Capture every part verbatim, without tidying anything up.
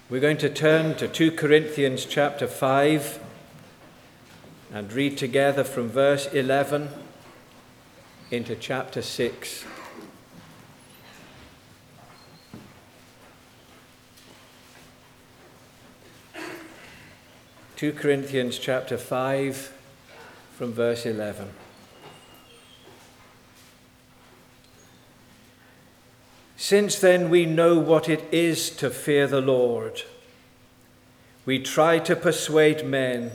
We're going to turn to Second Corinthians chapter five and read together from verse eleven into chapter six. Second Corinthians chapter five from verse eleven. Since then we know what it is to fear the Lord, we try to persuade men.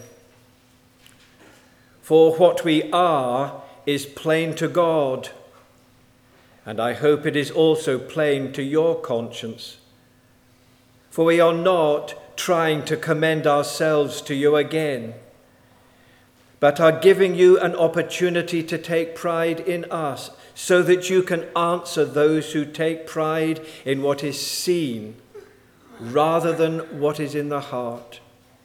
For what we are is plain to God, and I hope it is also plain to your conscience. For we are not trying to commend ourselves to you again, but are giving you an opportunity to take pride in us, so that you can answer those who take pride in what is seen rather than what is in the heart.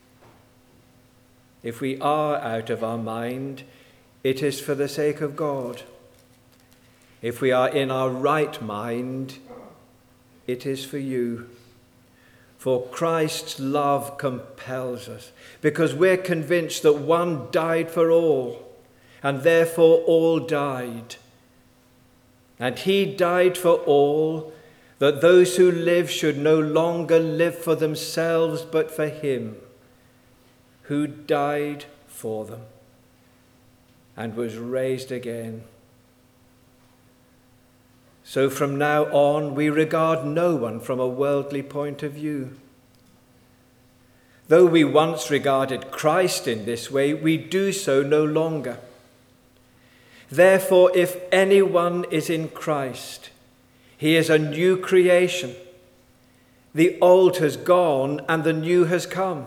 If we are out of our mind, it is for the sake of God. If we are in our right mind, it is for you. For Christ's love compels us, because we're convinced that one died for all, and therefore all died. And he died for all, that those who live should no longer live for themselves, but for him who died for them and was raised again. So from now on, we regard no one from a worldly point of view. Though we once regarded Christ in this way, we do so no longer. Therefore, if anyone is in Christ, he is a new creation. The old has gone and the new has come.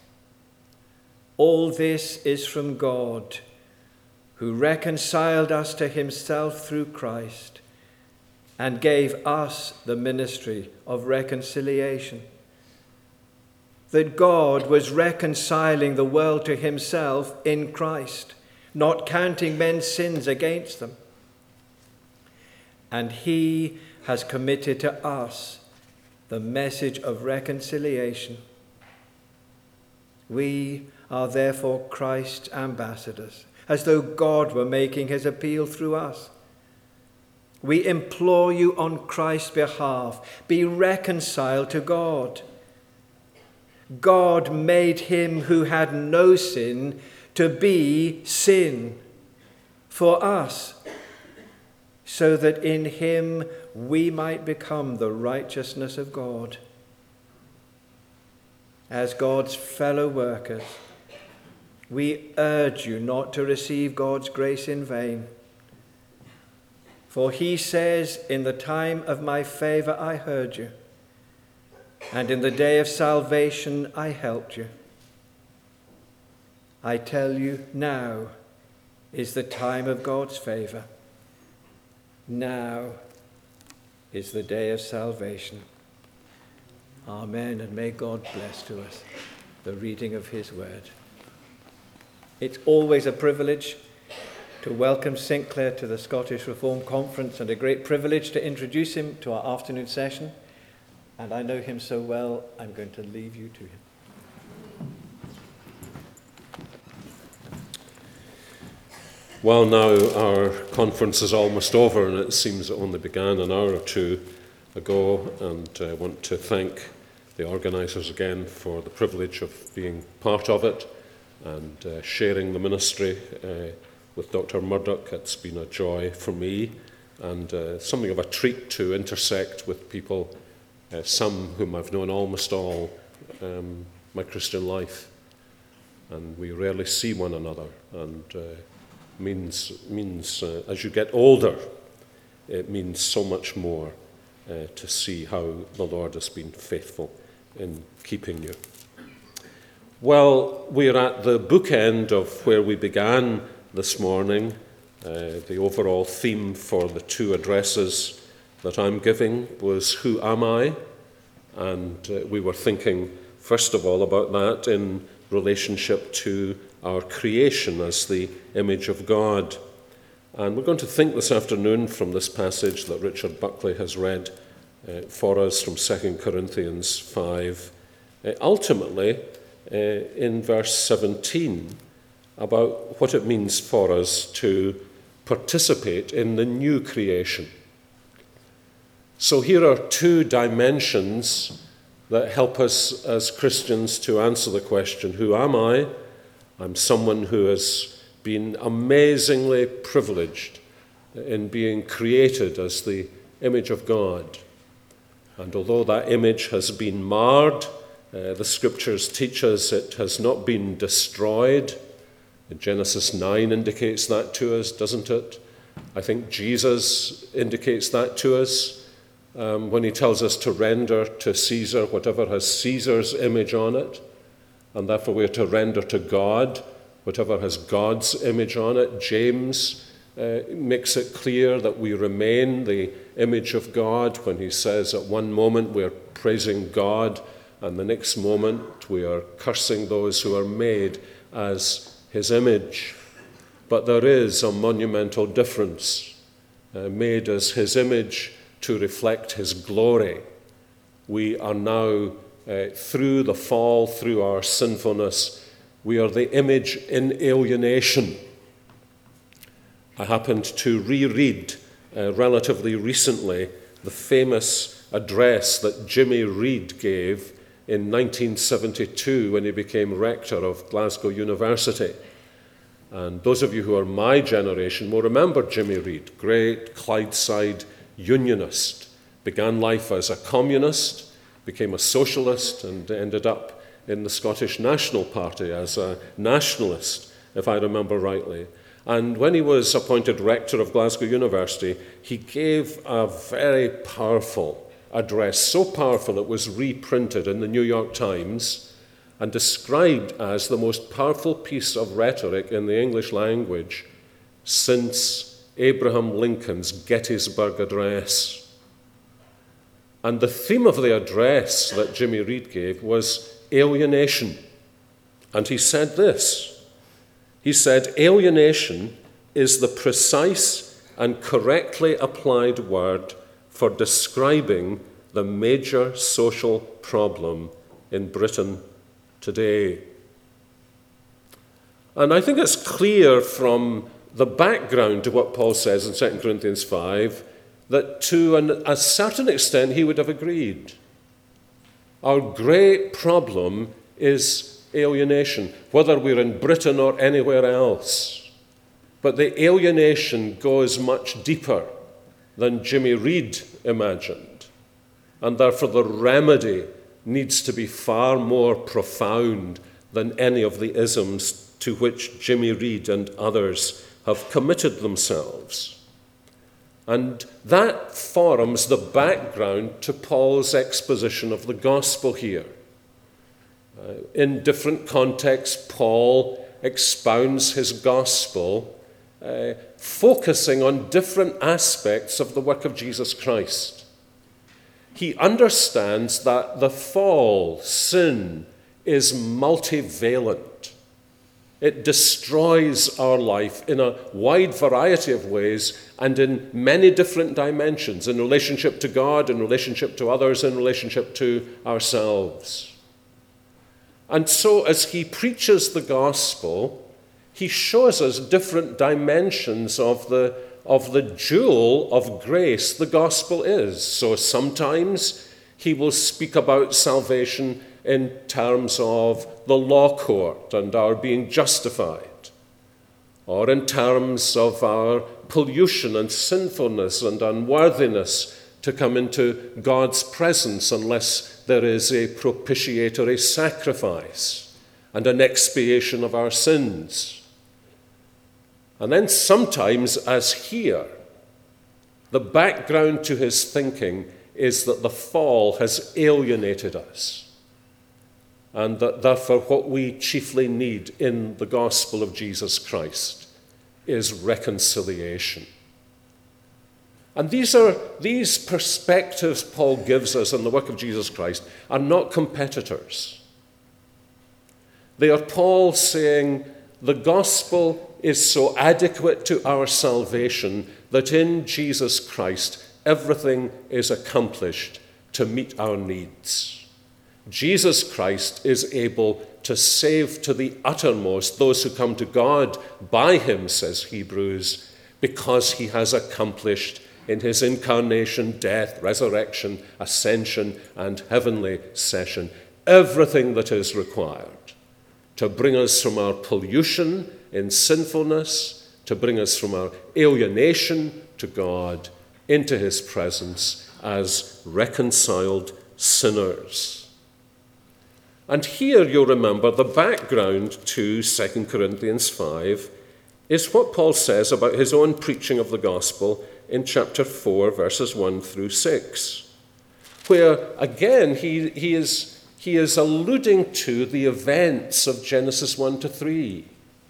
All this is from God, who reconciled us to himself through Christ and gave us the ministry of reconciliation. That God was reconciling the world to himself in Christ, not counting men's sins against them. And he has committed to us the message of reconciliation. We are therefore Christ's ambassadors, as though God were making his appeal through us. We implore you on Christ's behalf, be reconciled to God. God made him who had no sin to be sin for us, so that in him we might become the righteousness of God. As God's fellow workers, we urge you not to receive God's grace in vain. For he says, in the time of my favor I heard you, and in the day of salvation I helped you. I tell you, now is the time of God's favor. Now is the day of salvation. Amen, and may God bless to us the reading of his word. It's always a privilege to welcome Sinclair to the Scottish Reformed Conference, and a great privilege to introduce him to our afternoon session. And I know him so well, I'm going to leave you to him. Well, now our conference is almost over, and it seems it only began an hour or two ago, and I want to thank the organisers again for the privilege of being part of it and uh, sharing the ministry uh, with Doctor Murdoch. It's been a joy for me, and uh, something of a treat to intersect with people, uh, some whom I've known almost all um, my Christian life, and we rarely see one another, and uh, means means uh, as you get older, it means so much more uh, to see how the Lord has been faithful in keeping you. Well, we're at the bookend of where we began this morning. Uh, the overall theme for the two addresses that I'm giving was, who am I? And uh, we were thinking, first of all, about that in relationship to our creation as the image of God. And we're going to think this afternoon from this passage that Richard Buckley has read uh, for us from Second Corinthians five, uh, ultimately, uh, in verse seventeen, about what it means for us to participate in the new creation. So here are two dimensions that help us as Christians to answer the question, who am I? I'm someone who has been amazingly privileged in being created as the image of God. And although that image has been marred, uh, the scriptures teach us it has not been destroyed. Genesis nine indicates that to us, doesn't it? I think Jesus indicates that to us um, when he tells us to render to Caesar whatever has Caesar's image on it, and therefore we are to render to God whatever has God's image on it. James uh, makes it clear that we remain the image of God when he says at one moment we are praising God and the next moment we are cursing those who are made as his image. But there is a monumental difference. Uh, made as his image to reflect his glory, we are now, uh, through the fall, through our sinfulness, we are the image in alienation. I happened to reread uh, relatively recently the famous address that Jimmy Reed gave in nineteen seventy-two when he became rector of Glasgow University. And those of you who are my generation will remember Jimmy Reed, great Clydeside unionist, began life as a communist, became a socialist, and ended up in the Scottish National Party as a nationalist, if I remember rightly. And when he was appointed rector of Glasgow University, he gave a very powerful address, so powerful it was reprinted in the New York Times and described as the most powerful piece of rhetoric in the English language since Abraham Lincoln's Gettysburg Address. And the theme of the address that Jimmy Reed gave was alienation. And he said this. He said, alienation is the precise and correctly applied word for describing the major social problem in Britain today. And I think it's clear from the background to what Paul says in Second Corinthians five that to an, a certain extent he would have agreed. Our great problem is alienation, whether we're in Britain or anywhere else. But the alienation goes much deeper than Jimmy Reed imagined. And therefore the remedy needs to be far more profound than any of the isms to which Jimmy Reed and others have committed themselves. And that forms the background to Paul's exposition of the gospel here. Uh, in different contexts, Paul expounds his gospel, uh, focusing on different aspects of the work of Jesus Christ. He understands that the fall, sin, is multivalent. It destroys our life in a wide variety of ways and in many different dimensions, in relationship to God, in relationship to others, in relationship to ourselves. And so as he preaches the gospel, he shows us different dimensions of the, of the jewel of grace the gospel is. So sometimes he will speak about salvation in terms of the law court and our being justified, or in terms of our pollution and sinfulness and unworthiness to come into God's presence unless there is a propitiatory sacrifice and an expiation of our sins. And then sometimes, as here, the background to his thinking is that the fall has alienated us, and that therefore what we chiefly need in the gospel of Jesus Christ is reconciliation. And these are these perspectives Paul gives us on the work of Jesus Christ are not competitors. They are Paul saying the gospel is so adequate to our salvation that in Jesus Christ everything is accomplished to meet our needs. Jesus Christ is able to save to the uttermost those who come to God by him, says Hebrews, because he has accomplished in his incarnation, death, resurrection, ascension, and heavenly session everything that is required to bring us from our pollution in sinfulness, to bring us from our alienation to God into his presence as reconciled sinners. And here you'll remember the background to Second Corinthians five is what Paul says about his own preaching of the gospel in chapter four, verses one through six, where again he, he, is, he is alluding to the events of Genesis one to three.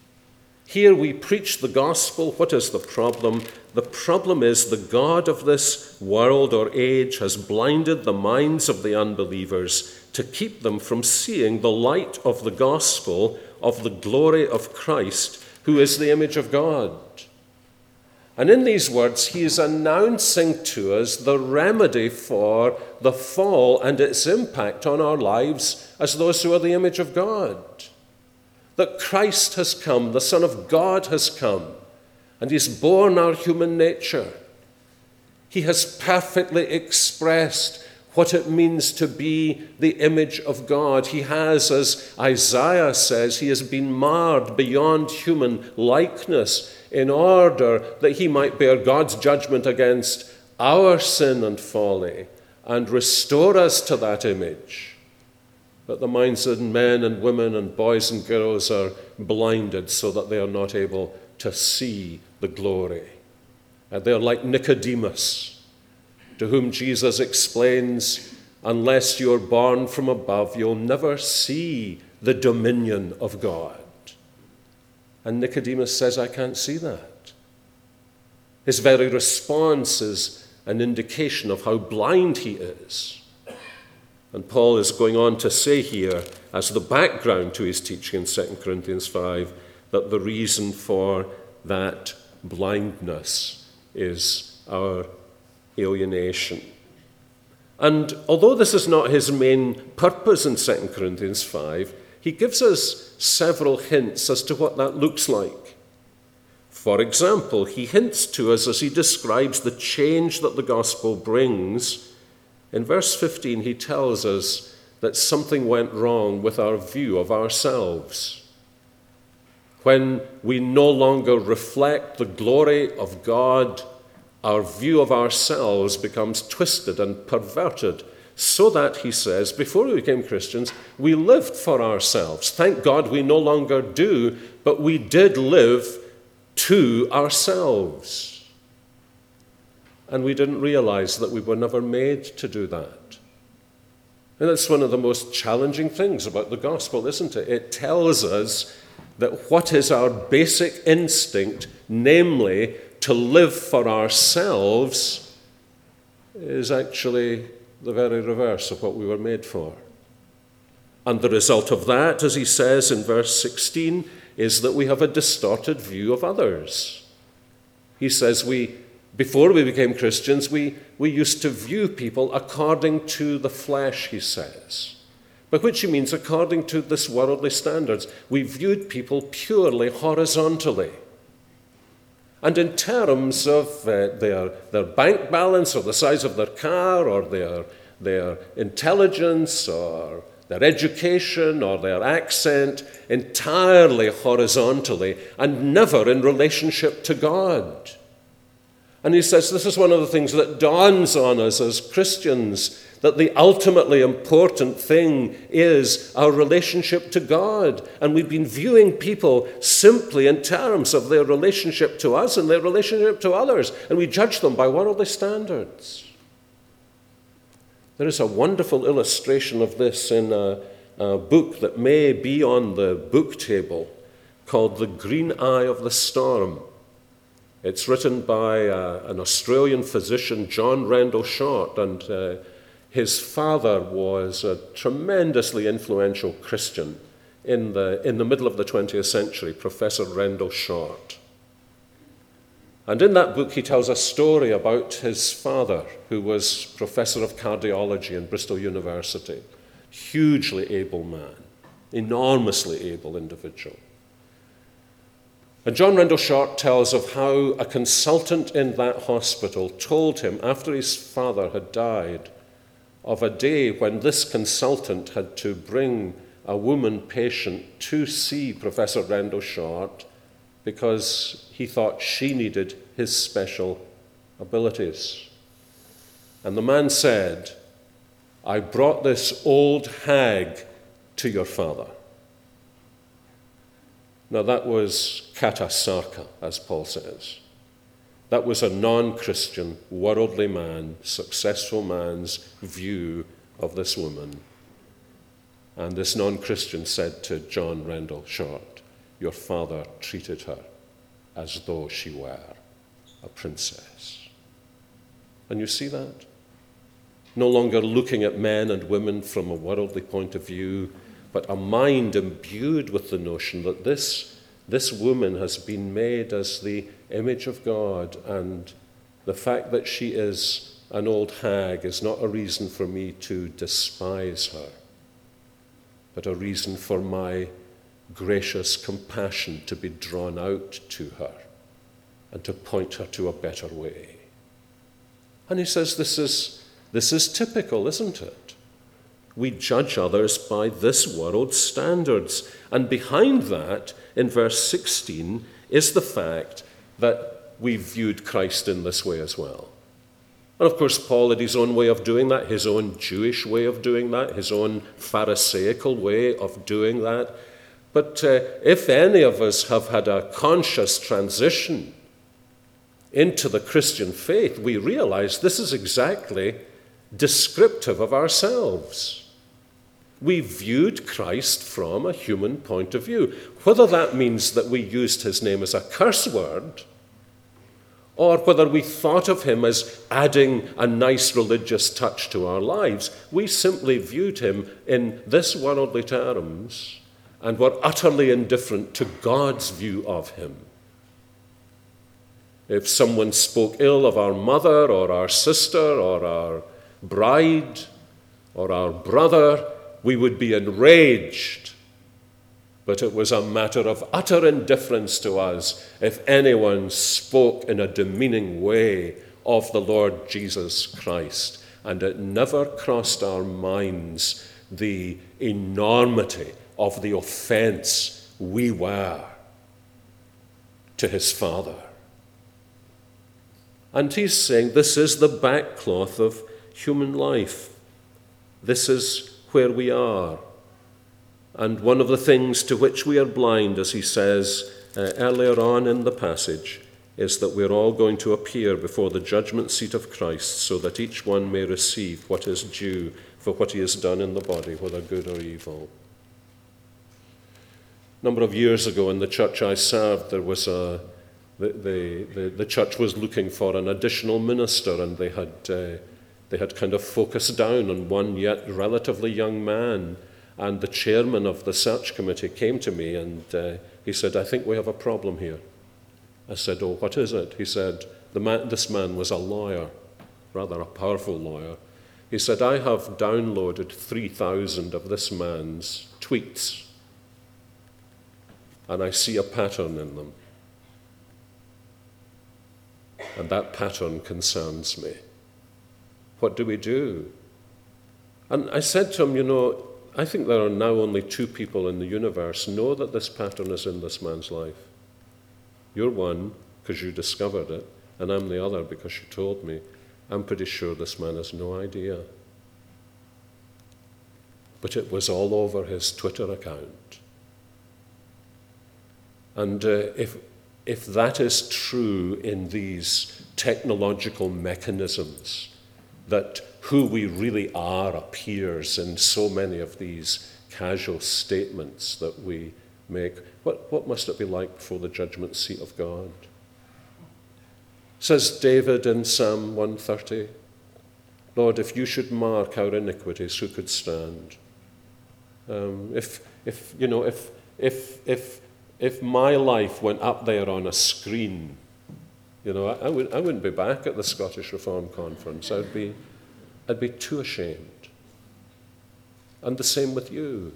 Here we preach the gospel. What is the problem? The problem is the God of this world or age has blinded the minds of the unbelievers to keep them from seeing the light of the gospel of the glory of Christ, who is the image of God. And in these words, he is announcing to us the remedy for the fall and its impact on our lives as those who are the image of God. That Christ has come, the Son of God has come, and he's borne our human nature. He has perfectly expressed what it means to be the image of God. He has, as Isaiah says, he has been marred beyond human likeness in order that he might bear God's judgment against our sin and folly and restore us to that image. But the minds of men and women and boys and girls are blinded so that they are not able to see the glory. And they are like Nicodemus, to whom Jesus explains, unless you're born from above, you'll never see the dominion of God. And Nicodemus says, I can't see that. His very response is an indication of how blind he is. And Paul is going on to say here, as the background to his teaching in Second Corinthians five, that the reason for that blindness is our alienation. And although this is not his main purpose in Second Corinthians five, he gives us several hints as to what that looks like. For example, he hints to us as he describes the change that the gospel brings. In verse fifteen, he tells us that something went wrong with our view of ourselves. When we no longer reflect the glory of God, our view of ourselves becomes twisted and perverted, so that, he says, before we became Christians, we lived for ourselves. Thank God we no longer do, but we did live to ourselves. And we didn't realize that we were never made to do that. And that's one of the most challenging things about the gospel, isn't it? It tells us that what is our basic instinct, namely to live for ourselves, is actually the very reverse of what we were made for. And the result of that, as he says in verse sixteen, is that we have a distorted view of others. He says we, before we became Christians, we, we used to view people according to the flesh, he says. By which he means according to this worldly standards. We viewed people purely horizontally. And in terms of uh, their, their bank balance or the size of their car or their, their intelligence or their education or their accent, entirely horizontally and never in relationship to God. And he says this is one of the things that dawns on us as Christians, that the ultimately important thing is our relationship to God. And we've been viewing people simply in terms of their relationship to us and their relationship to others, and we judge them by worldly standards. There is a wonderful illustration of this in a, a book that may be on the book table called The Green Eye of the Storm. It's written by uh, an Australian physician, John Randall Short, and uh, his father was a tremendously influential Christian in the, in the middle of the twentieth century, Professor Randall Short. And in that book, he tells a story about his father, who was professor of cardiology in Bristol University, hugely able man, enormously able individual. And John Rendleshart tells of how a consultant in that hospital told him, after his father had died, of a day when this consultant had to bring a woman patient to see Professor Rendleshart because he thought she needed his special abilities. And the man said, "I brought this old hag to your father." Now that was kata sarka, as Paul says. That was a non-Christian, worldly man, successful man's view of this woman. And this non-Christian said to John Rendleshart, "Your father treated her as though she were a princess." And you see that? No longer looking at men and women from a worldly point of view, but a mind imbued with the notion that this, this woman has been made as the image of God, and the fact that she is an old hag is not a reason for me to despise her, but a reason for my gracious compassion to be drawn out to her and to point her to a better way. And he says this is, this is typical, isn't it? We judge others by this world's standards. And behind that, in verse sixteen, is the fact that we viewed Christ in this way as well. And of course, Paul had his own way of doing that, his own Jewish way of doing that, his own Pharisaical way of doing that. But uh, if any of us have had a conscious transition into the Christian faith, we realize this is exactly descriptive of ourselves. We viewed Christ from a human point of view. Whether that means that we used his name as a curse word, or whether we thought of him as adding a nice religious touch to our lives, we simply viewed him in this worldly terms and were utterly indifferent to God's view of him. If someone spoke ill of our mother or our sister or our bride or our brother, we would be enraged. But it was a matter of utter indifference to us if anyone spoke in a demeaning way of the Lord Jesus Christ. And it never crossed our minds the enormity of the offense we were to his Father. And he's saying this is the backcloth of human life. This is where we are. And one of the things to which we are blind, as he says uh, earlier on in the passage, is that we're all going to appear before the judgment seat of Christ so that each one may receive what is due for what he has done in the body, whether good or evil. A number of years ago in the church I served, there was a the the, the, the church was looking for an additional minister, and they had uh, they had kind of focused down on one yet relatively young man. And the chairman of the search committee came to me and uh, he said, "I think we have a problem here." I said, "Oh, what is it?" He said, the man, this man was a lawyer, rather a powerful lawyer. He said, "I have downloaded three thousand of this man's tweets, and I see a pattern in them. And that pattern concerns me. What do we do?" And I said to him, "You know, I think there are now only two people in the universe know that this pattern is in this man's life. You're one because you discovered it, and I'm the other because you told me. I'm pretty sure this man has no idea." But it was all over his Twitter account. And uh, if, if that is true in these technological mechanisms, that who we really are appears in so many of these casual statements that we make, what, what must it be like before the judgment seat of God? Says David in Psalm one thirty, "Lord, if you should mark our iniquities, who could stand?" Um, if, if, you know, if, if, if, if my life went up there on a screen, you know, I, I, would, I wouldn't be back at the Scottish Reformed Conference. I'd be I'd be too ashamed. and the same with you.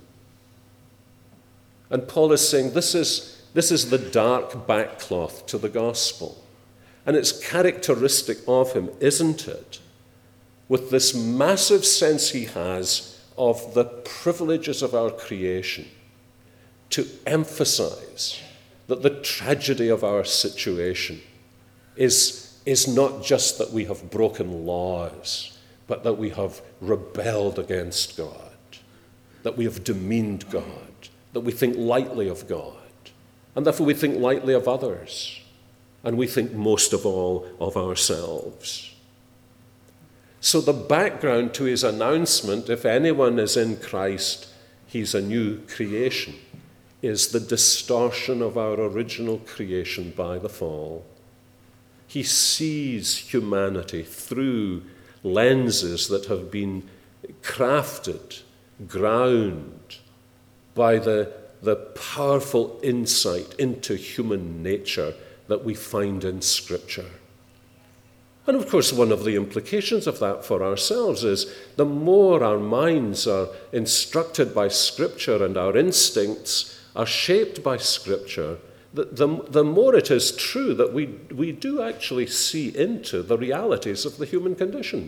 And Paul is saying this is, this is the dark backcloth to the gospel. And it's characteristic of him, isn't it, with this massive sense he has of the privileges of our creation, to emphasize that the tragedy of our situation is, is not just that we have broken laws, but that we have rebelled against God, that we have demeaned God, that we think lightly of God, and therefore we think lightly of others, and we think most of all of ourselves. So the background to his announcement, if anyone is in Christ, he's a new creation, is the distortion of our original creation by the fall. He sees humanity through lenses that have been crafted, ground by the, the powerful insight into human nature that we find in Scripture. And of course, one of the implications of that for ourselves is the more our minds are instructed by Scripture and our instincts are shaped by Scripture, the, the, the more it is true that we, we do actually see into the realities of the human condition.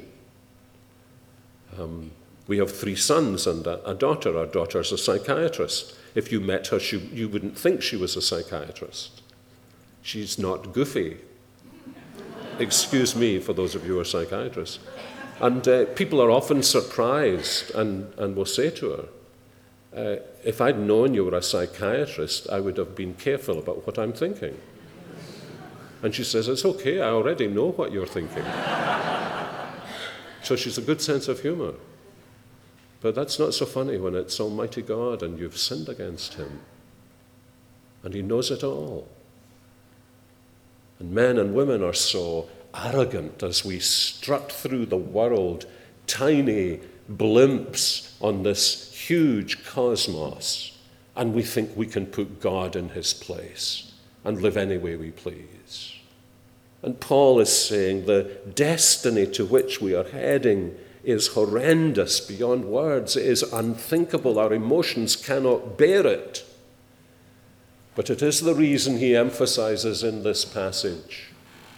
Um, we have three sons and a, a daughter. Our daughter's a psychiatrist. If you met her, she, you wouldn't think she was a psychiatrist. She's not goofy. Excuse me for those of you who are psychiatrists. And uh, people are often surprised and, and will say to her, uh, if I'd known you were a psychiatrist, I would have been careful about what I'm thinking. And she says, it's okay, I already know what you're thinking. So she's a good sense of humor. But that's not so funny when it's Almighty God and you've sinned against him. And he knows it all. And men and women are so arrogant as we strut through the world, tiny blimps on this huge cosmos, and we think we can put God in his place and live any way we please. And Paul is saying the destiny to which we are heading is horrendous beyond words. It is unthinkable. Our emotions cannot bear it. But it is the reason he emphasizes in this passage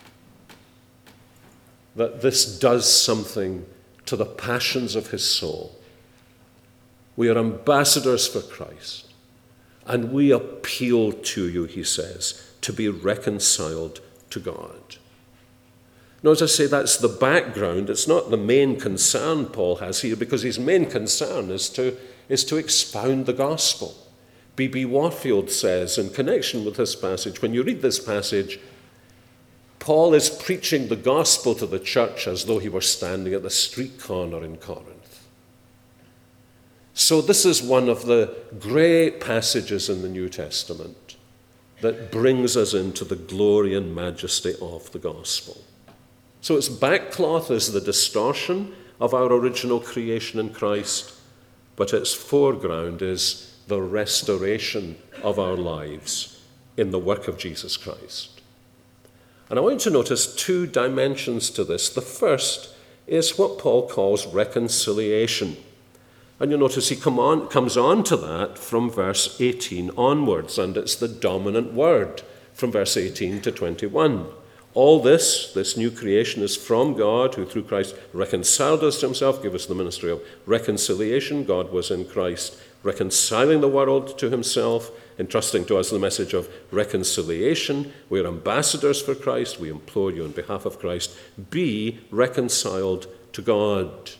that this does something to the passions of his soul. We are ambassadors for Christ, and we appeal to you, he says, to be reconciled to God. Now, as I say, that's the background. It's not the main concern Paul has here, because his main concern is to, is to expound the gospel. B B Warfield says, in connection with this passage, when you read this passage, Paul is preaching the gospel to the church as though he were standing at the street corner in Corinth. So this is one of the great passages in the New Testament that brings us into the glory and majesty of the gospel. So its backcloth is the distortion of our original creation in Christ, but its foreground is the restoration of our lives in the work of Jesus Christ. And I want you to notice two dimensions to this. The first is what Paul calls reconciliation. And you'll notice he come on, comes on to that from verse eighteen onwards, and it's the dominant word from verse eighteen to twenty-one. All this, this new creation, is from God, who through Christ reconciled us to himself, gave us the ministry of reconciliation. God was in Christ, reconciling the world to himself, entrusting to us the message of reconciliation. We are ambassadors for Christ. We implore you on behalf of Christ, be reconciled to God.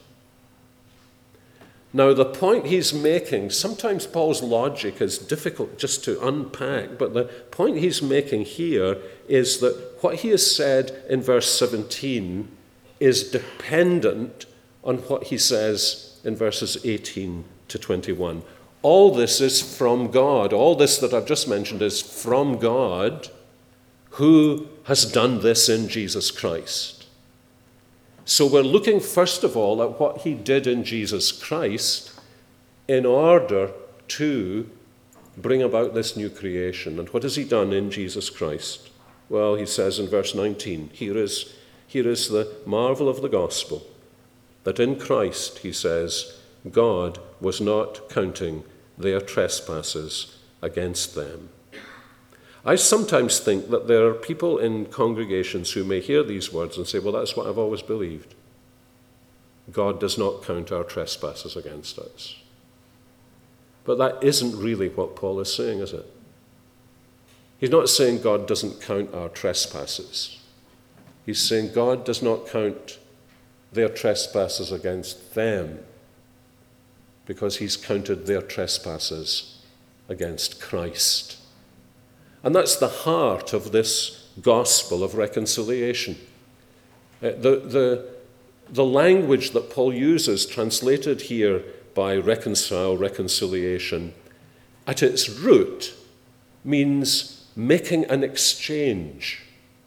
Now, the point he's making, sometimes Paul's logic is difficult just to unpack, but the point he's making here is that what he has said in verse seventeen is dependent on what he says in verses eighteen to twenty-one. All this is from God. All this that I've just mentioned is from God, who has done this in Jesus Christ. So we're looking first of all at what he did in Jesus Christ in order to bring about this new creation. And what has he done in Jesus Christ? Well, he says in verse nineteen, here is, here is the marvel of the gospel, that in Christ, he says, God was not counting their trespasses against them. I sometimes think that there are people in congregations who may hear these words and say, well, that's what I've always believed. God does not count our trespasses against us. But that isn't really what Paul is saying, is it? He's not saying God doesn't count our trespasses. He's saying God does not count their trespasses against them because he's counted their trespasses against Christ. And that's the heart of this gospel of reconciliation. Uh, the, the, the language that Paul uses, translated here by reconcile, reconciliation, at its root means making an exchange.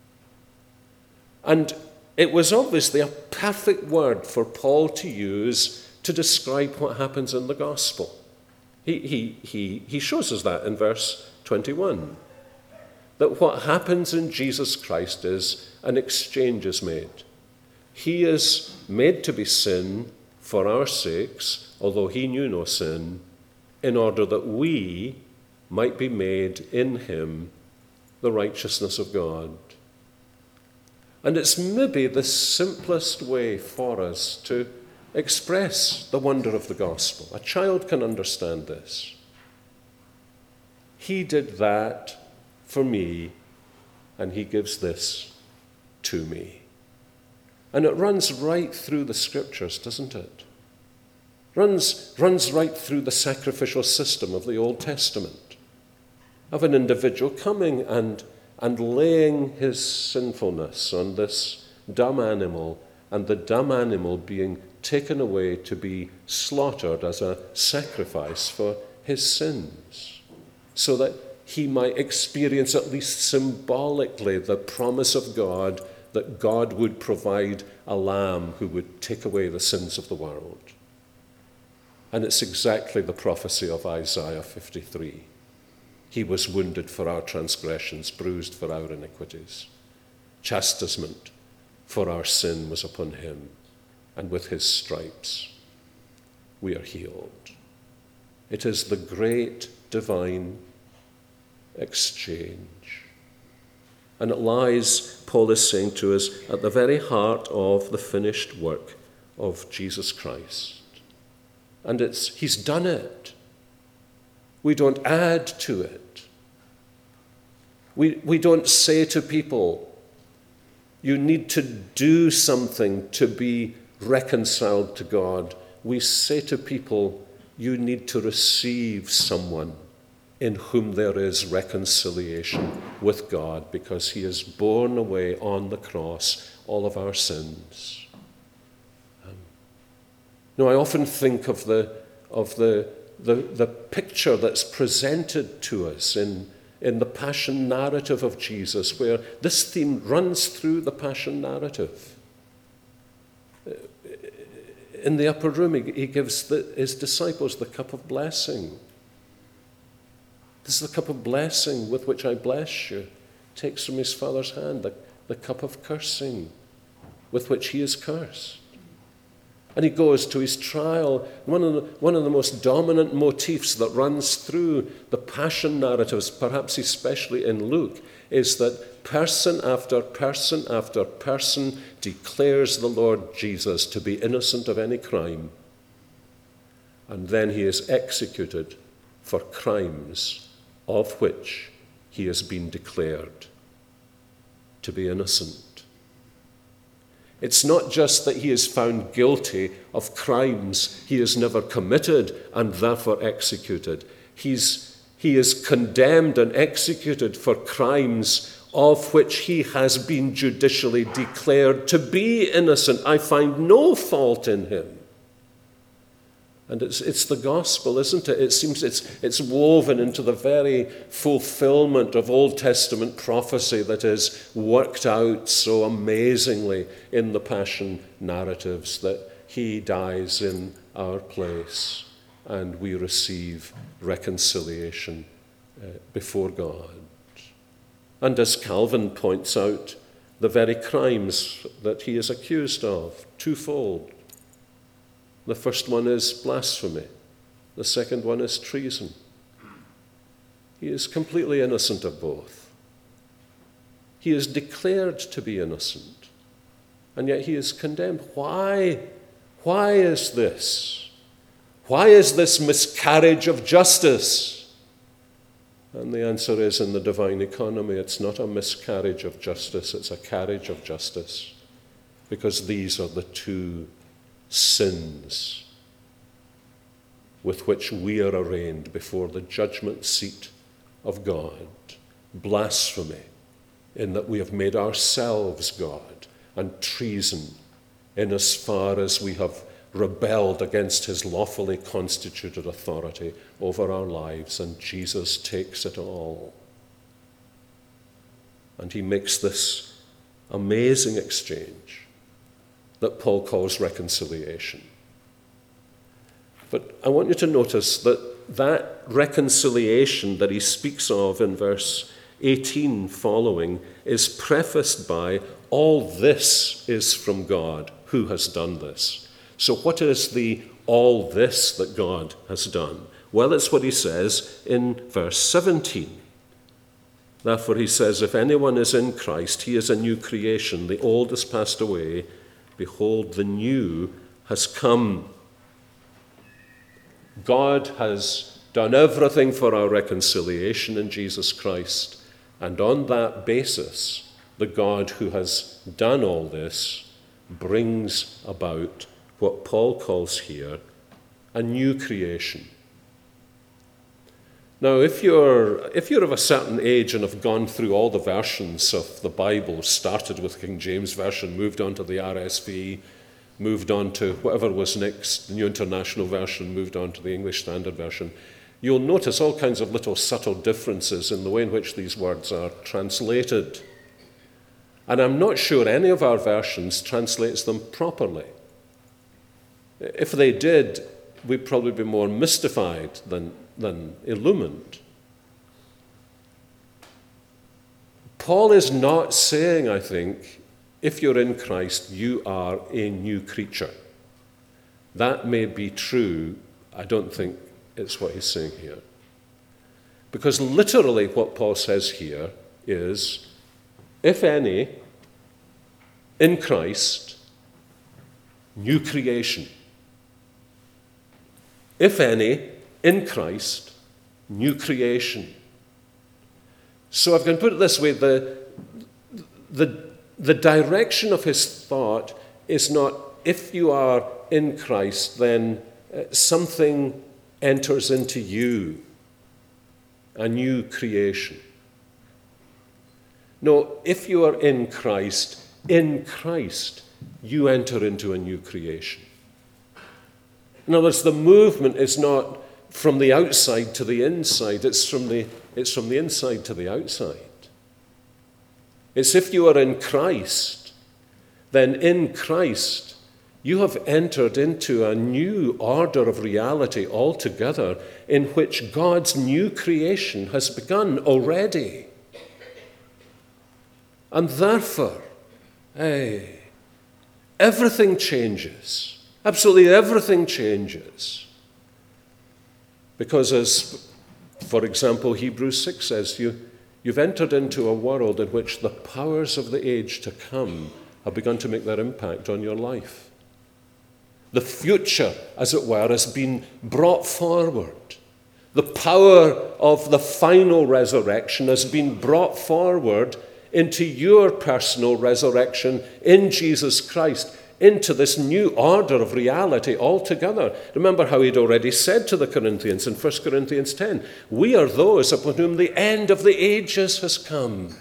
And it was obviously a perfect word for Paul to use to describe what happens in the gospel. He, he, he, he shows us that in verse twenty-one. That what happens in Jesus Christ is an exchange is made. He is made to be sin for our sakes, although he knew no sin, in order that we might be made in him the righteousness of God. And it's maybe the simplest way for us to express the wonder of the gospel. A child can understand this. He did that for me, and he gives this to me. And it runs right through the scriptures, doesn't it? Runs, runs right through the sacrificial system of the Old Testament, of an individual coming and, and laying his sinfulness on this dumb animal, and the dumb animal being taken away to be slaughtered as a sacrifice for his sins, so that he might experience, at least symbolically, the promise of God that God would provide a lamb who would take away the sins of the world. And it's exactly the prophecy of Isaiah fifty-three. He was wounded for our transgressions, bruised for our iniquities. Chastisement for our sin was upon him, and with his stripes we are healed. It is the great divine exchange. And it lies, Paul is saying to us, at the very heart of the finished work of Jesus Christ. And it's he's done it. We don't add to it. We, we don't say to people, you need to do something to be reconciled to God. We say to people, you need to receive someone in whom there is reconciliation with God, because he has borne away on the cross all of our sins. Um, you know, I often think of the of the the, the picture that's presented to us in, in the Passion narrative of Jesus, where this theme runs through the Passion narrative. In the upper room, he, he gives the, his disciples the cup of blessing. This is the cup of blessing with which I bless you. Takes from his Father's hand the, the cup of cursing with which he is cursed. And he goes to his trial. One of the, one of the most dominant motifs that runs through the Passion narratives, perhaps especially in Luke, is that person after person after person declares the Lord Jesus to be innocent of any crime. And then he is executed for crimes of which he has been declared to be innocent. It's not just that he is found guilty of crimes he has never committed and therefore executed. He's, he is condemned and executed for crimes of which he has been judicially declared to be innocent. I find no fault in him. And it's, it's the gospel, isn't it? It seems it's, it's woven into the very fulfillment of Old Testament prophecy that is worked out so amazingly in the Passion narratives, that he dies in our place and we receive reconciliation uh, before God. And as Calvin points out, the very crimes that he is accused of, twofold. The first one is blasphemy. The second one is treason. He is completely innocent of both. He is declared to be innocent, and yet he is condemned. Why? Why is this? Why is this miscarriage of justice? And the answer is, in the divine economy, it's not a miscarriage of justice, it's a carriage of justice, because these are the two sins with which we are arraigned before the judgment seat of God. Blasphemy, in that we have made ourselves God, and treason, in as far as we have rebelled against his lawfully constituted authority over our lives, and Jesus takes it all. And he makes this amazing exchange that Paul calls reconciliation. But I want you to notice that that reconciliation that he speaks of in verse eighteen following is prefaced by, all this is from God, who has done this. So what is the all this that God has done? Well, it's what he says in verse seventeen. Therefore he says, if anyone is in Christ, he is a new creation. The old has passed away. Behold, the new has come. God has done everything for our reconciliation in Jesus Christ. And on that basis, the God who has done all this brings about what Paul calls here a new creation. Now, if you're, if you're of a certain age and have gone through all the versions of the Bible, started with King James Version, moved on to the R S V, moved on to whatever was next, the New International Version, moved on to the English Standard Version, you'll notice all kinds of little subtle differences in the way in which these words are translated. And I'm not sure any of our versions translates them properly. If they did, we'd probably be more mystified than, than illumined. Paul is not saying, I think, if you're in Christ, you are a new creature. That may be true. I don't think it's what he's saying here. Because literally what Paul says here is, if any, in Christ, new creation. If any, in Christ, new creation. So if I can put it this way, the, the, the direction of his thought is not, if you are in Christ, then uh, something enters into you, a new creation. No, if you are in Christ, in Christ, you enter into a new creation. In other words, the movement is not from the outside to the inside, it's from the, it's from the inside to the outside. It's if you are in Christ, then in Christ, you have entered into a new order of reality altogether, in which God's new creation has begun already. And therefore, hey, everything changes. Absolutely everything changes. Because as, for example, Hebrews six says, you, you've entered into a world in which the powers of the age to come have begun to make their impact on your life. The future, as it were, has been brought forward. The power of the final resurrection has been brought forward into your personal resurrection in Jesus Christ, into this new order of reality altogether. Remember how he'd already said to the Corinthians in First Corinthians ten, we are those upon whom the end of the ages has come.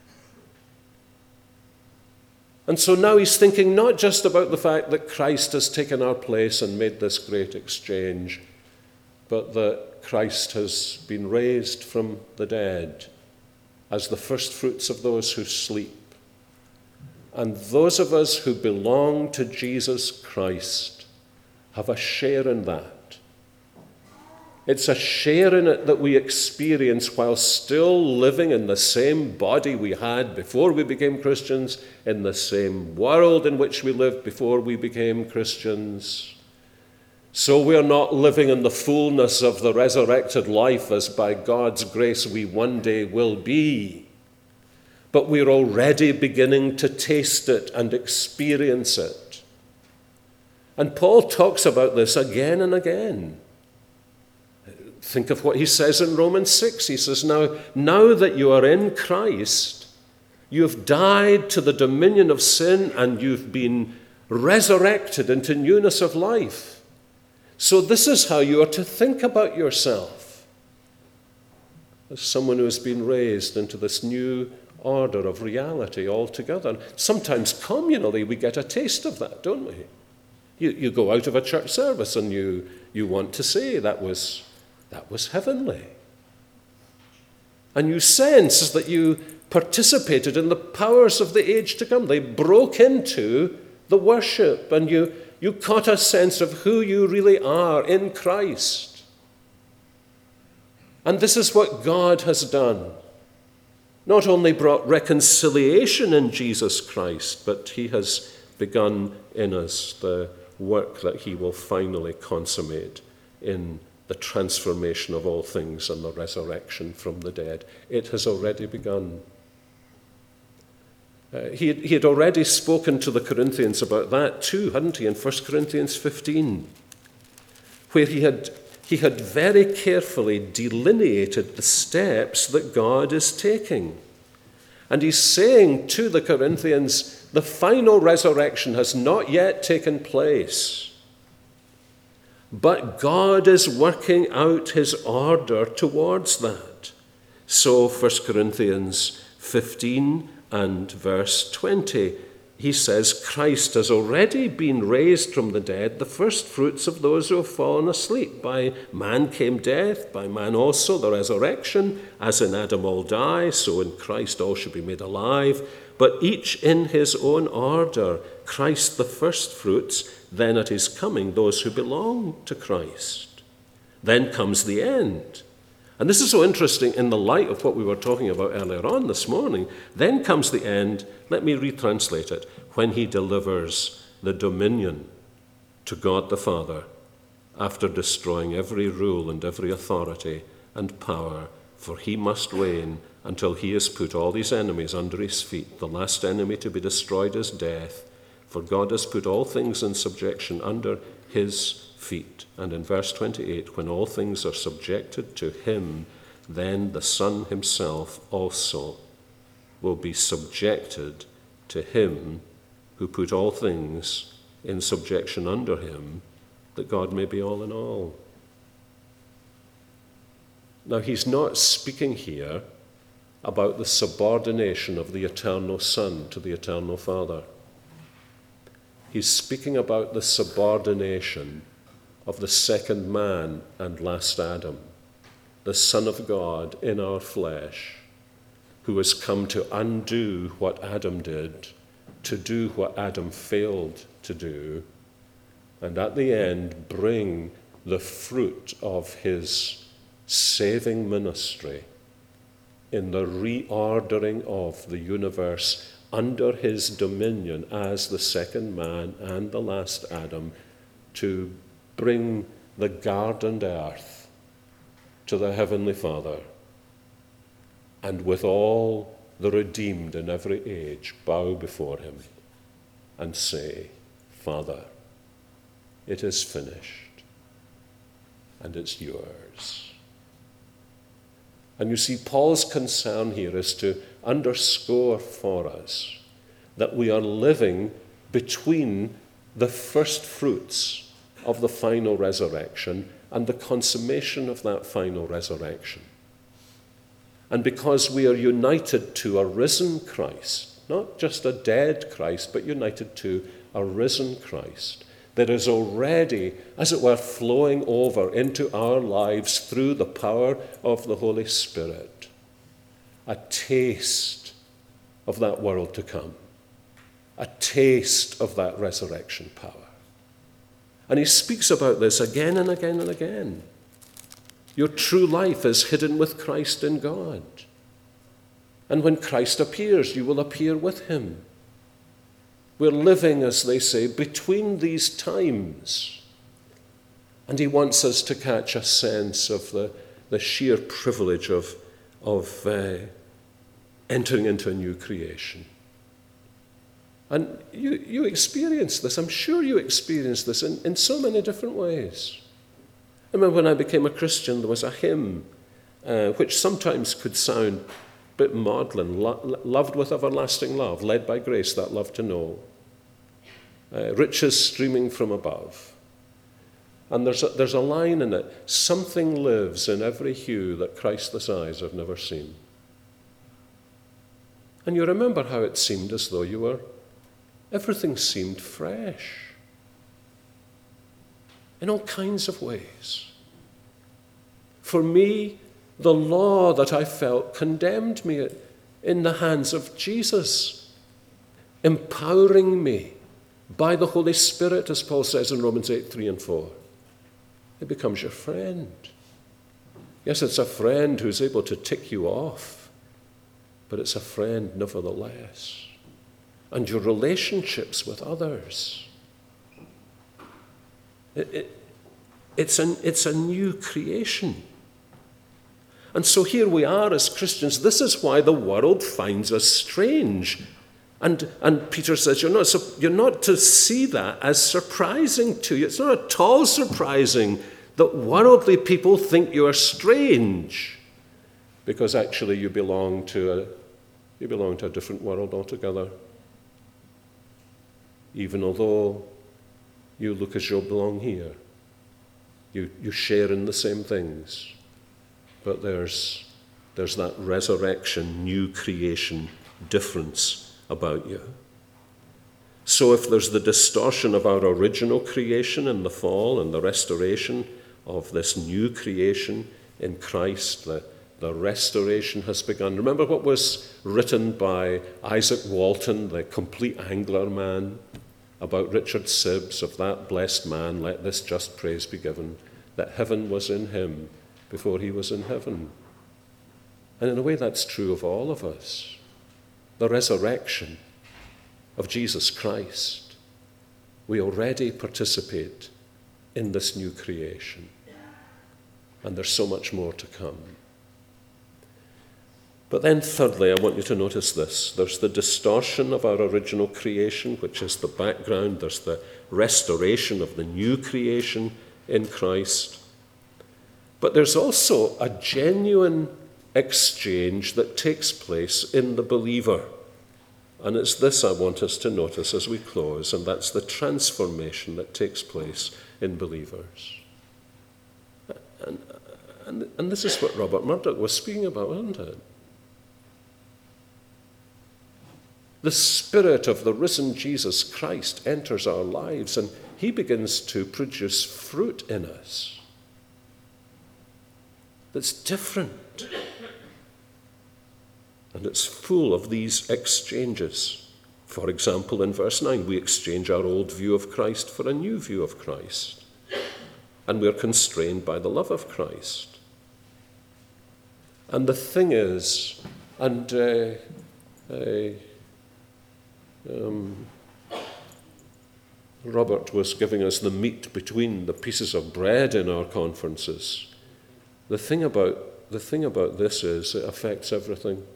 And so now he's thinking not just about the fact that Christ has taken our place and made this great exchange, but that Christ has been raised from the dead as the first fruits of those who sleep. And those of us who belong to Jesus Christ have a share in that. It's a share in it that we experience while still living in the same body we had before we became Christians, in the same world in which we lived before we became Christians. So we're not living in the fullness of the resurrected life as by God's grace we one day will be, but we're already beginning to taste it and experience it. And Paul talks about this again and again. Think of what he says in Romans six. He says, now, now that you are in Christ, you've died to the dominion of sin and you've been resurrected into newness of life. So this is how you are to think about yourself, as someone who has been raised into this new order of reality altogether. And sometimes communally we get a taste of that, don't we? You, you go out of a church service and you, you want to say that was, that was heavenly. And you sense that you participated in the powers of the age to come. They broke into the worship, and you, you caught a sense of who you really are in Christ. And this is what God has done. Not only brought reconciliation in Jesus Christ, but he has begun in us the work that he will finally consummate in the transformation of all things and the resurrection from the dead. It has already begun. Uh, he, had, he had already spoken to the Corinthians about that too, hadn't he, in First Corinthians fifteen, where he had, he had very carefully delineated the steps that God is taking. And he's saying to the Corinthians, the final resurrection has not yet taken place, but God is working out his order towards that. So First Corinthians fifteen and verse twenty, he says, Christ has already been raised from the dead, the first fruits of those who have fallen asleep. By man came death, by man also the resurrection. As in Adam all die, so in Christ all should be made alive, but each in his own order. Christ the first fruits, then at his coming those who belong to Christ. Then comes the end. And this is so interesting in the light of what we were talking about earlier on this morning. Then comes the end. Let me retranslate it. When he delivers the dominion to God the Father after destroying every rule and every authority and power, for he must reign until he has put all his enemies under his feet. The last enemy to be destroyed is death, for God has put all things in subjection under his feet. And in verse twenty-eight, when all things are subjected to him, then the Son himself also will be subjected to him who put all things in subjection under him, that God may be all in all. Now, he's not speaking here about the subordination of the eternal Son to the eternal Father. He's speaking about the subordination of the second man and last Adam, the Son of God in our flesh, who has come to undo what Adam did, to do what Adam failed to do, and at the end bring the fruit of his saving ministry in the reordering of the universe under his dominion as the second man and the last Adam, to bring the gardened earth to the Heavenly Father, and with all the redeemed in every age bow before him and say, Father, it is finished, and it's yours. And you see, Paul's concern here is to underscore for us that we are living between the first fruits of the final resurrection and the consummation of that final resurrection. And because we are united to a risen Christ, not just a dead Christ, but united to a risen Christ, there is already, as it were, flowing over into our lives through the power of the Holy Spirit, a taste of that world to come, a taste of that resurrection power. And he speaks about this again and again and again. Your true life is hidden with Christ in God. And when Christ appears, you will appear with him. We're living, as they say, between these times. And he wants us to catch a sense of the, the sheer privilege of, of uh, entering into a new creation. And you, you experience this. I'm sure you experience this in, in so many different ways. I remember when I became a Christian, there was a hymn uh, which sometimes could sound a bit maudlin, lo- loved with everlasting love, led by grace that love to know. Uh, riches streaming from above. And there's a, there's a line in it, something lives in every hue that Christless eyes have never seen. And you remember how it seemed as though you were, everything seemed fresh. In all kinds of ways. For me, the law that I felt condemned me in the hands of Jesus, empowering me by the Holy Spirit, as Paul says in Romans eight, three and four. It becomes your friend. Yes, it's a friend who's able to tick you off, but it's a friend nevertheless. And your relationships with others. It, it, it's, an, it's a new creation. And so here we are as Christians. This is why the world finds us strange. And, and Peter says, you're not, you're not to see that as surprising to you. It's not at all surprising that worldly people think you are strange, because actually you belong to a, you belong to a different world altogether. Even although you look as you belong here. You, you share in the same things. But there's, there's that resurrection, new creation difference about you. So if there's the distortion of our original creation in the fall and the restoration of this new creation in Christ, the, the restoration has begun. Remember what was written by Isaac Walton, the complete angler man, about Richard Sibbes, of that blessed man, let this just praise be given, that heaven was in him before he was in heaven. And in a way that's true of all of us. The resurrection of Jesus Christ, we already participate in this new creation. And there's so much more to come. But then thirdly, I want you to notice this. There's the distortion of our original creation, which is the background. There's the restoration of the new creation in Christ. But there's also a genuine exchange that takes place in the believer. And it's this I want us to notice as we close, and that's the transformation that takes place in believers. And, and, and this is what Robert Murdoch was speaking about, wasn't it? The Spirit of the risen Jesus Christ enters our lives, and he begins to produce fruit in us that's different. And it's full of these exchanges. For example, in verse nine, we exchange our old view of Christ for a new view of Christ. And we're constrained by the love of Christ. And the thing is, and uh, uh, um, Robert was giving us the meat between the pieces of bread in our conferences. The thing about, the thing about this is it affects everything.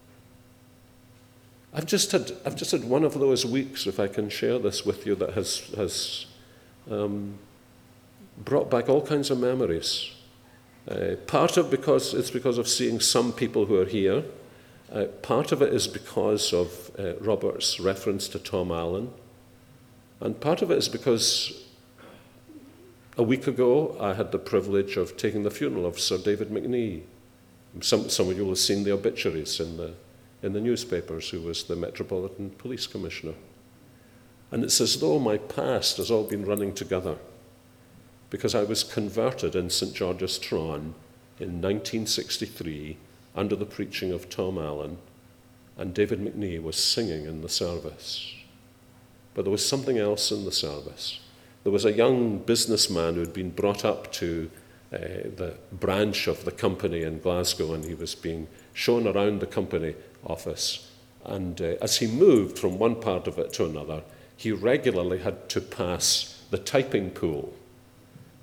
I've just had I've just had one of those weeks, if I can share this with you, that has has um, brought back all kinds of memories. Uh, part of because it's because of seeing some people who are here. Uh, part of it is because of uh, Robert's reference to Tom Allen, and part of it is because a week ago I had the privilege of taking the funeral of Sir David McNee. Some some of you will have seen the obituaries in the. in the newspapers, who was the Metropolitan Police Commissioner. And it's as though my past has all been running together, because I was converted in Saint George's Tron in nineteen sixty-three under the preaching of Tom Allen, and David McNee was singing in the service. But there was something else in the service. There was a young businessman who had been brought up to uh, the branch of the company in Glasgow, and he was being shown around the company office, and uh, as he moved from one part of it to another, he regularly had to pass the typing pool,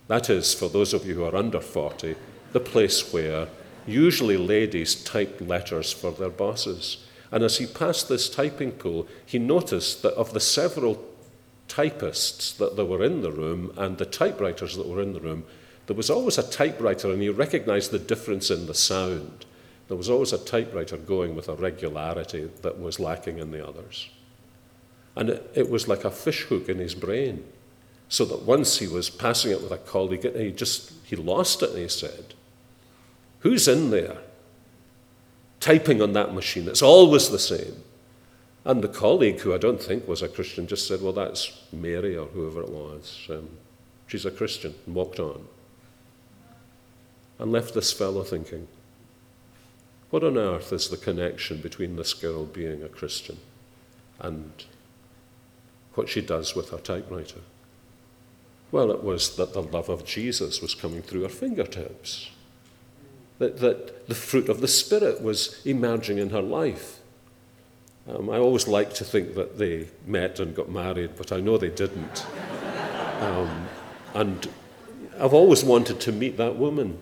That is, for those of you who are under forty, the place where usually ladies typed letters for their bosses. And as he passed this typing pool, he noticed that of the several typists that there were in the room and the typewriters that were in the room, there was always a typewriter, and he recognized the difference in the sound. There was always a typewriter going with a regularity that was lacking in the others. And it, it was like a fishhook in his brain, so that once he was passing it with a colleague, and he just, he lost it, and he said, "Who's in there typing on that machine? It's always the same." And the colleague, who I don't think was a Christian, just said, "Well, that's Mary," or whoever it was. Um, she's a Christian, and walked on. And left this fellow thinking, what on earth is the connection between this girl being a Christian and what she does with her typewriter? Well, it was that the love of Jesus was coming through her fingertips, that, that the fruit of the Spirit was emerging in her life. Um, I always like to think that they met and got married, but I know they didn't. Um, and I've always wanted to meet that woman.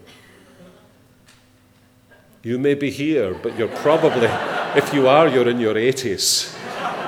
You may be here, but you're probably, if you are, you're in your eighties.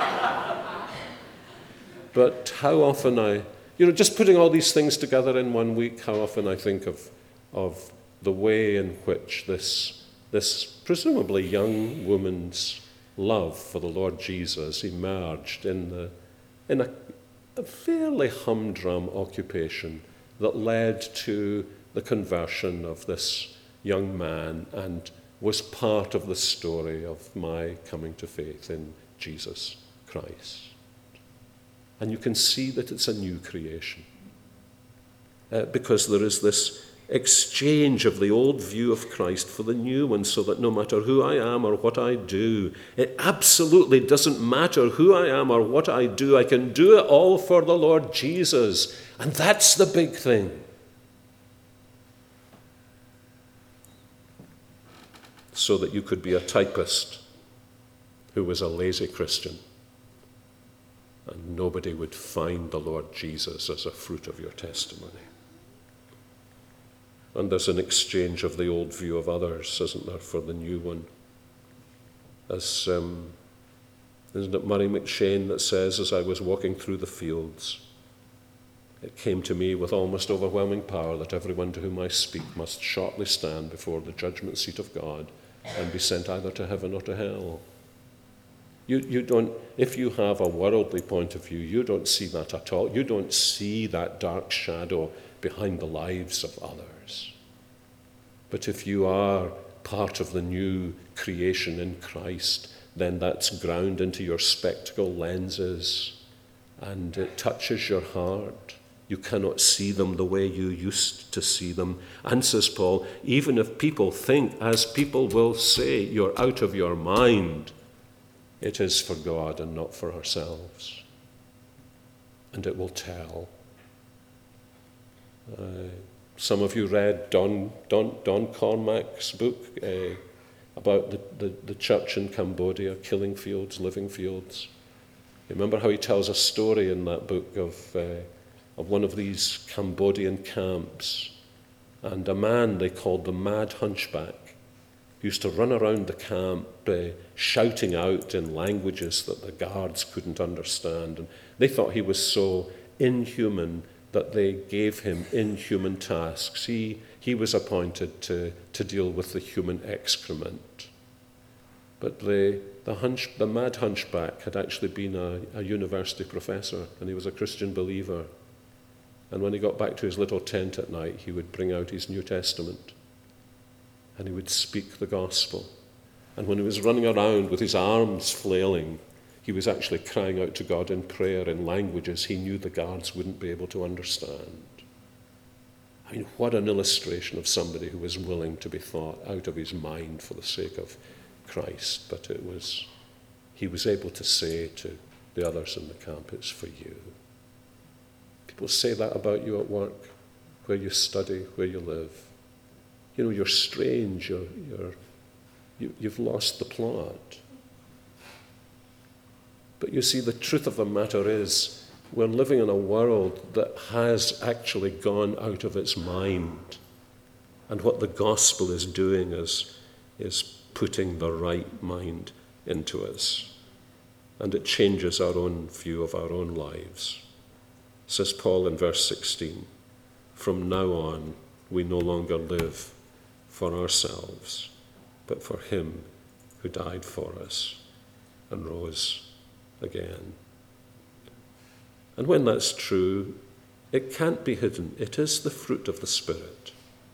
But how often I, you know, just putting all these things together in one week, how often I think of, of the way in which this, this presumably young woman's love for the Lord Jesus emerged in, the, in a, a fairly humdrum occupation that led to the conversion of this young man and was part of the story of my coming to faith in Jesus Christ. And you can see that it's a new creation, uh, because there is this exchange of the old view of Christ for the new one, so that no matter who I am or what I do, it absolutely doesn't matter who I am or what I do. I can do it all for the Lord Jesus. And that's the big thing. So that you could be a typist who was a lazy Christian, and nobody would find the Lord Jesus as a fruit of your testimony. And there's an exchange of the old view of others, isn't there, for the new one. As um, isn't it Murray McShane that says, "As I was walking through the fields, it came to me with almost overwhelming power that everyone to whom I speak must shortly stand before the judgment seat of God and be sent either to heaven or to hell." You, you don't, if you have a worldly point of view, you don't see that at all. You don't see that dark shadow behind the lives of others. But if you are part of the new creation in Christ, then that's ground into your spectacle lenses, and it touches your heart. You cannot see them the way you used to see them. And, says Paul, even if people think, as people will say, you're out of your mind, it is for God and not for ourselves. And it will tell. Uh, some of you read Don, Don, Don Cormack's book uh, about the, the, the church in Cambodia, killing fields, living fields. Remember how he tells a story in that book of... Uh, of one of these Cambodian camps, and a man they called the Mad Hunchback used to run around the camp uh, shouting out in languages that the guards couldn't understand, and they thought he was so inhuman that they gave him inhuman tasks. He, he was appointed to, to deal with the human excrement. But the, the, hunch, the Mad Hunchback had actually been a, a university professor, and he was a Christian believer. And when he got back to his little tent at night, he would bring out his New Testament and he would speak the gospel. And when he was running around with his arms flailing, he was actually crying out to God in prayer in languages he knew the guards wouldn't be able to understand. I mean, what an illustration of somebody who was willing to be thought out of his mind for the sake of Christ. But it was, he was able to say to the others in the camp, it's for you. People say that about you at work, where you study, where you live. You know, you're strange, you're, you're, you, you've lost the plot. But you see, the truth of the matter is, we're living in a world that has actually gone out of its mind. And what the gospel is doing is, is putting the right mind into us. And it changes our own view of our own lives. Says Paul in verse sixteen, from now on we no longer live for ourselves, but for him who died for us and rose again. And when that's true, it can't be hidden. It is the fruit of the Spirit.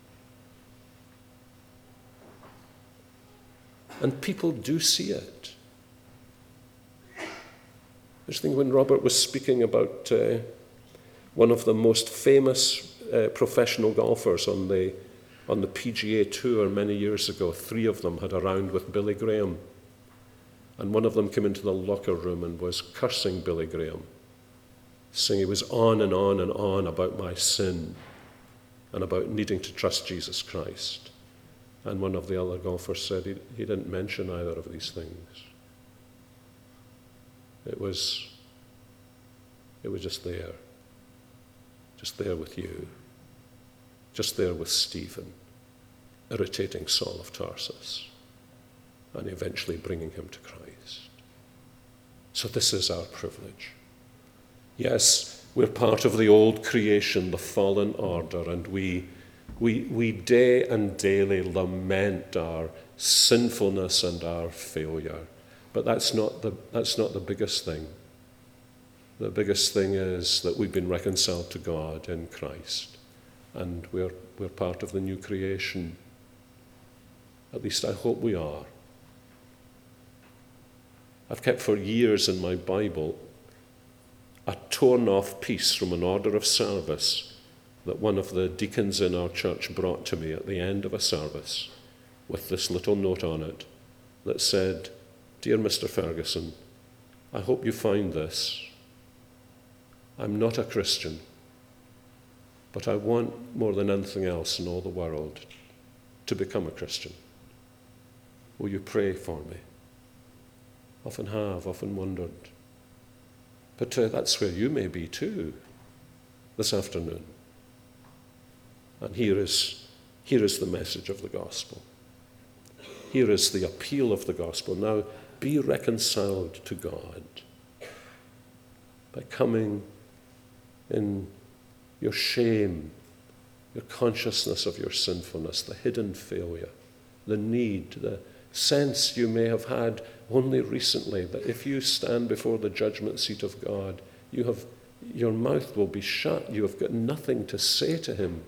And people do see it. I was thinking when Robert was speaking about uh, one of the most famous uh, professional golfers on the on the P G A Tour many years ago, three of them had a round with Billy Graham. And one of them came into the locker room and was cursing Billy Graham, saying he was on and on and on about my sin and about needing to trust Jesus Christ. And one of the other golfers said he, he didn't mention either of these things. It was, it was just there, just there with you, just there with Stephen, irritating Saul of Tarsus, and eventually bringing him to Christ. So this is our privilege. Yes, we're part of the old creation, the fallen order, and we, we, we day and daily lament our sinfulness and our failure. But that's not the, that's not the biggest thing. The biggest thing is that we've been reconciled to God in Christ, and we're, we're part of the new creation. At least I hope we are. I've kept for years in my Bible a torn-off piece from an order of service that one of the deacons in our church brought to me at the end of a service with this little note on it that said, "Dear Mister Ferguson, I hope you find this. I'm not a Christian, but I want more than anything else in all the world to become a Christian. Will you pray for me?" Often have, often wondered. But uh, that's where you may be too this afternoon. And here is, here is the message of the gospel. Here is the appeal of the gospel. Now, be reconciled to God by coming in your shame, your consciousness of your sinfulness, the hidden failure, the need, the sense you may have had only recently that if you stand before the judgment seat of God, you have, your mouth will be shut. You have got nothing to say to him.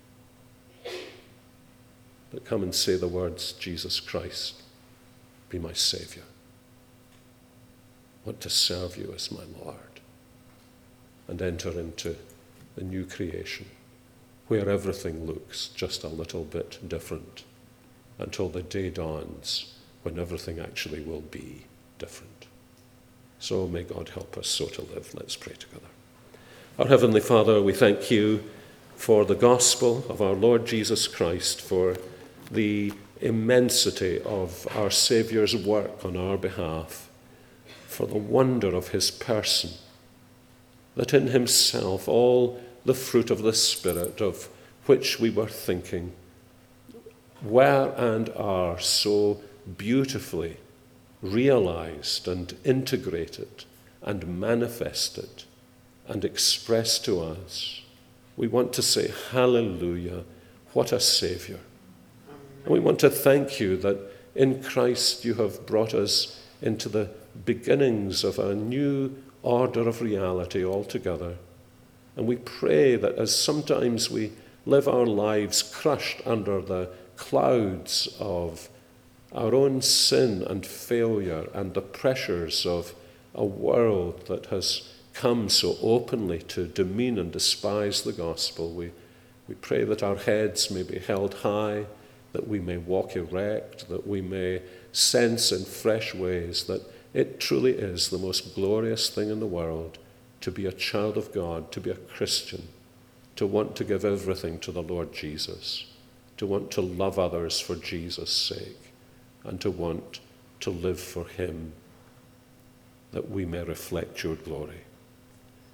But come and say the words, "Jesus Christ, be my Savior. I want to serve you as my Lord." And enter into the new creation where everything looks just a little bit different until the day dawns when everything actually will be different. So may God help us so to live. Let's pray together. Our Heavenly Father, we thank you for the gospel of our Lord Jesus Christ, for the immensity of our Saviour's work on our behalf, for the wonder of his person, that in himself all the fruit of the Spirit of which we were thinking were and are so beautifully realized and integrated and manifested and expressed to us. We want to say, hallelujah, what a Savior. And we want to thank you that in Christ you have brought us into the beginnings of a new order of reality altogether. And we pray that as sometimes we live our lives crushed under the clouds of our own sin and failure and the pressures of a world that has come so openly to demean and despise the gospel, we, we pray that our heads may be held high, that we may walk erect, that we may sense in fresh ways that it truly is the most glorious thing in the world to be a child of God, to be a Christian, to want to give everything to the Lord Jesus, to want to love others for Jesus' sake, and to want to live for him, that we may reflect your glory.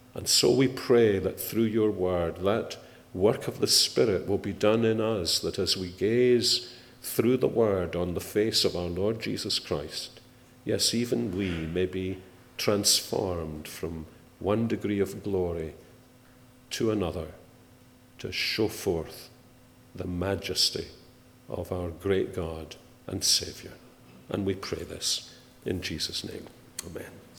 And so we pray that through your word, that work of the Spirit will be done in us, that as we gaze through the word on the face of our Lord Jesus Christ, yes, even we may be transformed from one degree of glory to another to show forth the majesty of our great God and Saviour. And we pray this in Jesus' name. Amen.